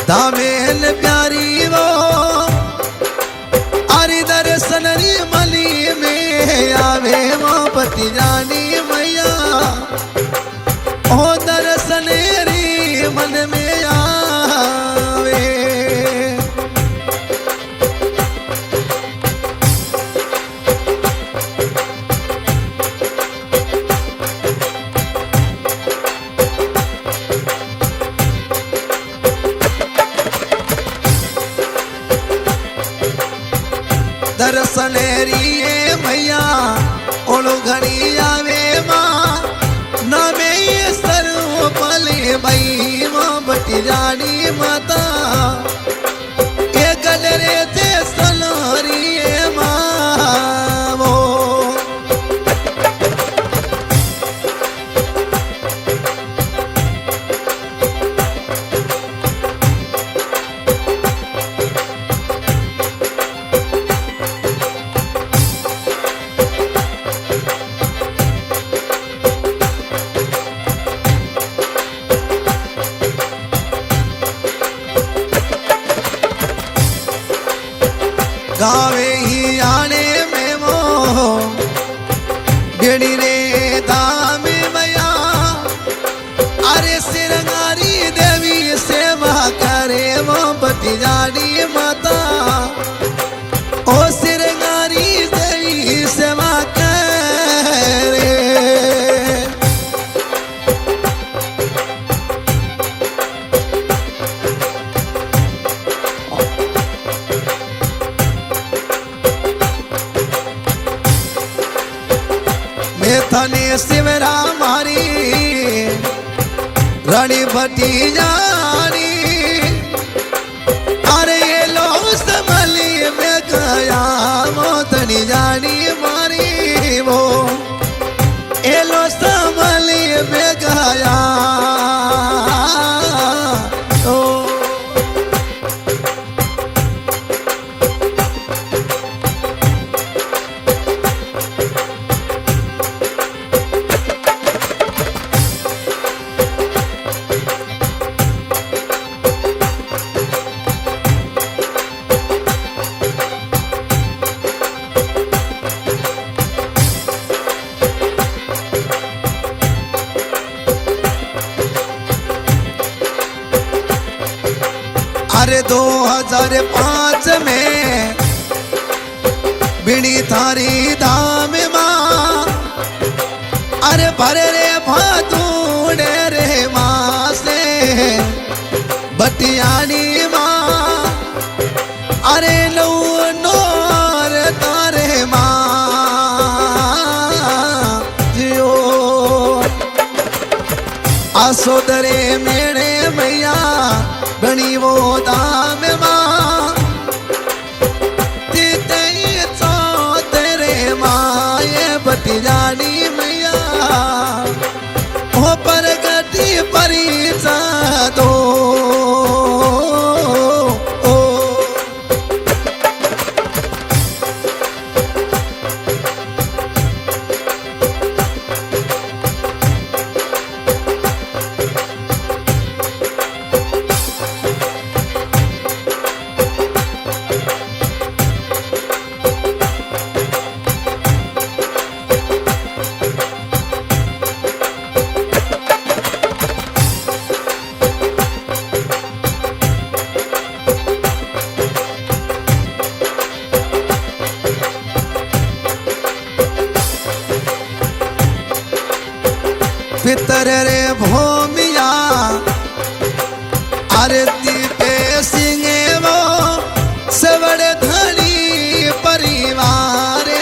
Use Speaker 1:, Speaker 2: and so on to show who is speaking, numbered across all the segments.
Speaker 1: धामेल प्यारी वो आरी दर्शन री मली में आवे वो पति जानी मैया ओ दर्शन री मन में आवे दर्शन री मैया ओलो घड़ी आवे माँ ना में सरू पले भाई माँ बटी जानी माता ये गलरे थे सलोरी माँ वो गावे ही आने में वो बेड़ी रे दाम मैया अरे सिरंगारी देवी सेवा करे वो बती जानी माता ओ सिरंगारी देवी सेवा करे थने शिवरा मारी रानी भटी जानी अरे ये लोग संभली में गया मोतनी जानी मारी वो ये लोग संभली में गया अरे 2005 में बिनी थारी धाम माँ अरे भरे रे भादूड़े रे माँ से बटियानी माँ अरे लो नोर तारे माँ जियो आसोदरे मेरे मैया बनी वो दाम माँ तीते तेरे माँ ये बती जानी मैया हो पर गति परी दो पितर रे भूमिया आरती पे सिंगे वो सवड़ धनी परिवार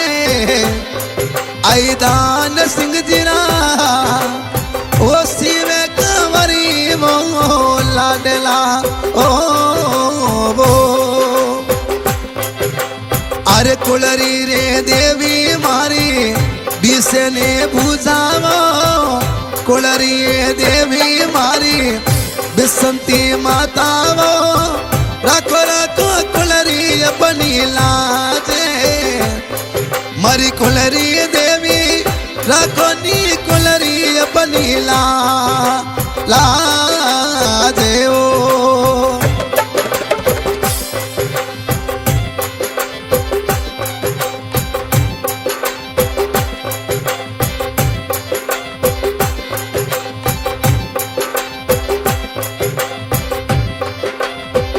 Speaker 1: आईदान सिंह जिना वो शिव कंवरी वो लाडला ओ वो अरे कुलरी रे देवी मारी बिसने भुजावो कुलरी देवी मारी बिसंती मातावो राखो राखो कुलरी अपनी लाजे मरी कुलरी देवी राखो नी कुलरी अपनी लाजे ओ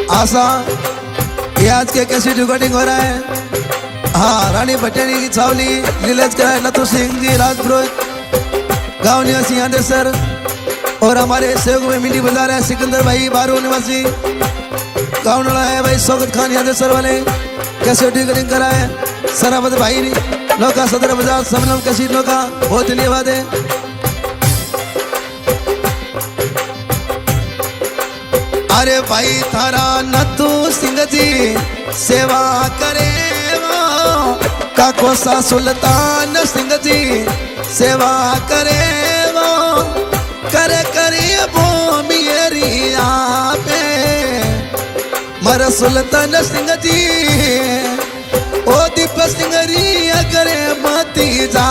Speaker 1: आशा ये आज के कैसी रिकॉर्डिंग हो रहा है। हाँ, रानी भटेनी की छावली, नीलेश का लतू सिंह जी राजपुरोहित गाँव निवासी आदेसर, और हमारे सहयोग में मिनी बाजार है सिकंदर भाई बारू निवासी गाँव नड़ा है भाई स्वागत खान आदेसर वाले कैसे रिकॉर्डिंग करा है। सराबत भाई नौका सदर बाजार सबनम कैसी नौका, बहुत धन्यवाद है। अरे भाई थारा नथु सिंह जी सेवा करे वो, काको सा सुल्तान सिंह जी सेवा करे वो, करे करे वो मेरी आपे मर सुल्तान सिंह जी ओ दीप सिंह री अगरे मती जा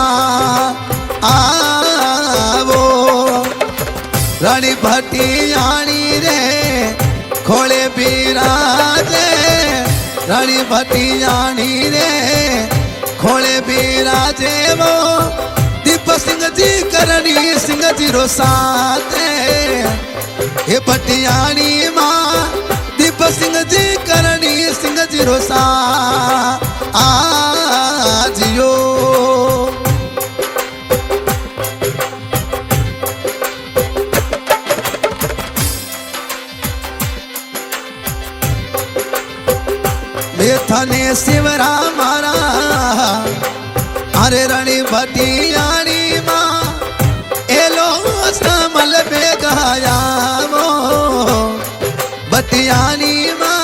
Speaker 1: आवो। रानी भटियाणी रे खोले बिराजे, रानी भटियाणी रे खोले बिराजे वो, दीप सिंह जी करणी सिंह जी रो साथे, हे भटियाणी माँ दीप सिंह जी करणी सिंह जी रो सा आजियो। थाने शिवरा मारा अरे रानी भटियाणी माँ एलो समल पे गाया वो, भटियाणी माँ